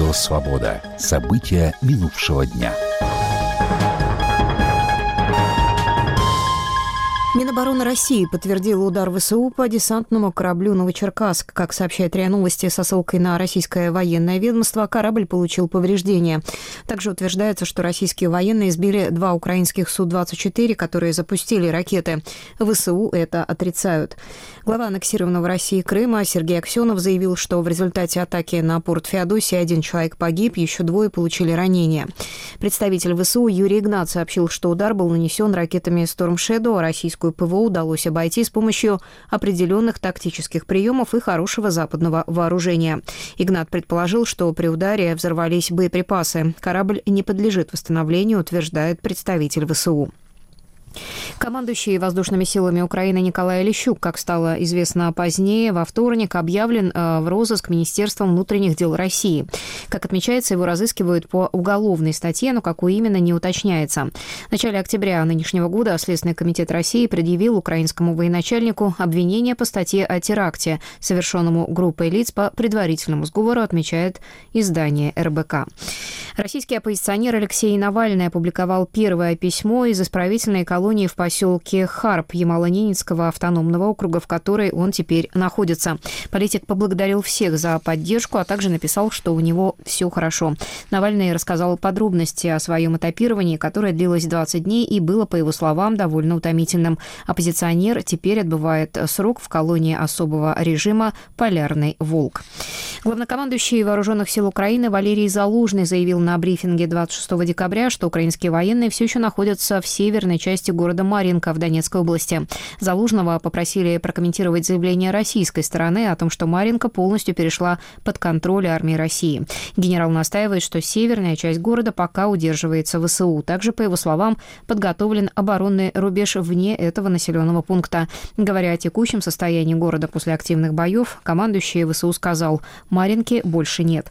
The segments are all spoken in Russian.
Радио «Свобода». События минувшего дня. Минобороны России подтвердила удар ВСУ по десантному кораблю «Новочеркасск». Как сообщает РИА Новости со ссылкой на российское военное ведомство, корабль получил повреждения. Также утверждается, что российские военные сбили 2 украинских Су-24, которые запустили ракеты. ВСУ это отрицают. Глава аннексированного России Крыма Сергей Аксенов заявил, что в результате атаки на порт Феодосии 1 человек погиб, еще 2 получили ранения. Представитель ВСУ Юрий Игнат сообщил, что удар был нанесен ракетами «Storm Shadow», а российскую ПВО удалось обойти с помощью определенных тактических приемов и хорошего западного вооружения. Игнат предположил, что при ударе взорвались боеприпасы. Корабль не подлежит восстановлению, утверждает представитель ВСУ. Командующий воздушными силами Украины Николай Олещук, как стало известно позднее, во вторник объявлен в розыск Министерством внутренних дел России. Как отмечается, его разыскивают по уголовной статье, но какой именно не уточняется. В начале октября нынешнего года Следственный комитет России предъявил украинскому военачальнику обвинение по статье о теракте, совершенному группой лиц по предварительному сговору, отмечает издание РБК. Российский оппозиционер Алексей Навальный опубликовал первое письмо из исправительной колонии в поселке Харп Ямало-Ненецкого автономного округа, в которой он теперь находится. Политик поблагодарил всех за поддержку, а также написал, что у него все хорошо. Навальный рассказал подробности о своем этапировании, которое длилось 20 дней и было, по его словам, довольно утомительным. Оппозиционер теперь отбывает срок в колонии особого режима «Полярный волк». Главнокомандующий Вооруженных сил Украины Валерий Залужный заявил на брифинге 26 декабря, что украинские военные все еще находятся в северной части города Марьинка в Донецкой области. Залужного попросили прокомментировать заявление российской стороны о том, что Марьинка полностью перешла под контроль армии России. Генерал настаивает, что северная часть города пока удерживается ВСУ. Также, по его словам, подготовлен оборонный рубеж вне этого населенного пункта. Говоря о текущем состоянии города после активных боев, командующий ВСУ сказал: «Марьинки больше нет».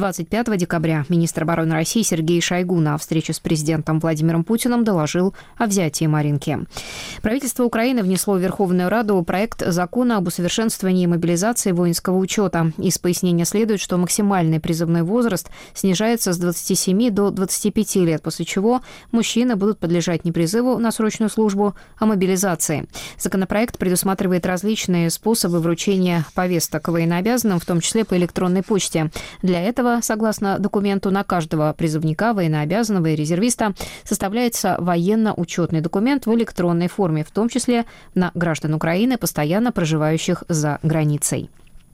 25 декабря министр обороны России Сергей Шойгу на встрече с президентом Владимиром Путиным доложил о взятии Марьинки. Правительство Украины внесло в Верховную Раду проект закона об усовершенствовании мобилизации воинского учета. Из пояснения следует, что максимальный призывной возраст снижается с 27 до 25 лет, после чего мужчины будут подлежать не призыву на срочную службу, а мобилизации. Законопроект предусматривает различные способы вручения повесток военнообязанным, в том числе по электронной почте. Для этого, согласно документу, на каждого призывника, военнообязанного и резервиста составляется военно-учетный документ в электронной форме, в том числе на граждан Украины, постоянно проживающих за границей.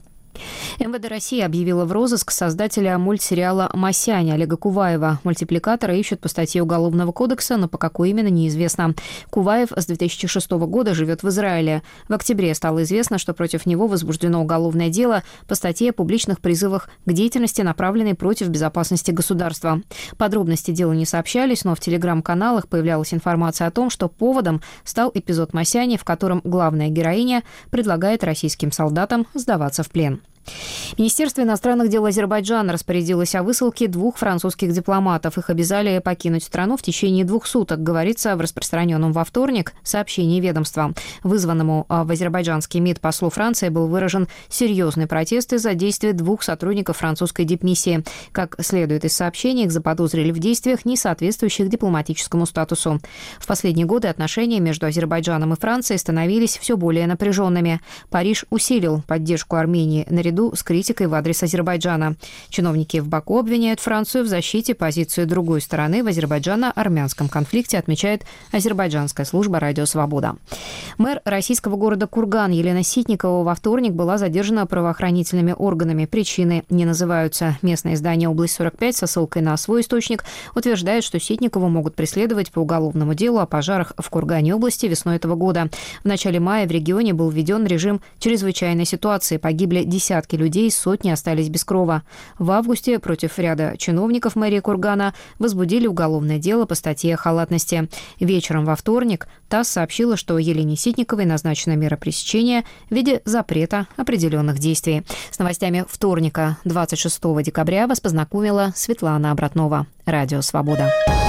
МВД России объявила в розыск создателя мультсериала «Масяня» Олега Куваева. Мультипликатора ищут по статье Уголовного кодекса, но по какой именно неизвестно. Куваев с 2006 года живет в Израиле. В октябре стало известно, что против него возбуждено уголовное дело по статье о публичных призывах к деятельности, направленной против безопасности государства. Подробности дела не сообщались, но в телеграм-каналах появлялась информация о том, что поводом стал эпизод «Масяни», в котором главная героиня предлагает российским солдатам сдаваться в плен. Министерство иностранных дел Азербайджана распорядилось о высылке 2 французских дипломатов. Их обязали покинуть страну в течение 2 суток, говорится в распространенном во вторник сообщении ведомства. Вызванному в азербайджанский МИД послу Франции был выражен серьезный протест из-за действий 2 сотрудников французской дипмиссии. Как следует из сообщений, их заподозрили в действиях, не соответствующих дипломатическому статусу. В последние годы отношения между Азербайджаном и Францией становились все более напряженными. Париж усилил поддержку Армении наряду с критикой в адрес Азербайджана. Чиновники в Баку обвиняют Францию в защите позиции другой стороны в азербайджано-армянском конфликте, отмечает азербайджанская служба «Радио Свобода». Мэр российского города Курган Елена Ситникова во вторник была задержана правоохранительными органами. Причины не называются. Местное издание «Область-45» со ссылкой на свой источник утверждает, что Ситникову могут преследовать по уголовному делу о пожарах в Кургане области весной этого года. В начале мая в регионе был введен режим чрезвычайной ситуации. Погибли десятки людей, сотни остались без крова. В августе против ряда чиновников мэрии Кургана возбудили уголовное дело по статье о халатности. Вечером во вторник ТАСС сообщила, что Елене Ситниковой назначена мера пресечения в виде запрета определенных действий. С новостями вторника, 26 декабря, вас познакомила Светлана Обратнова. Радио «Свобода».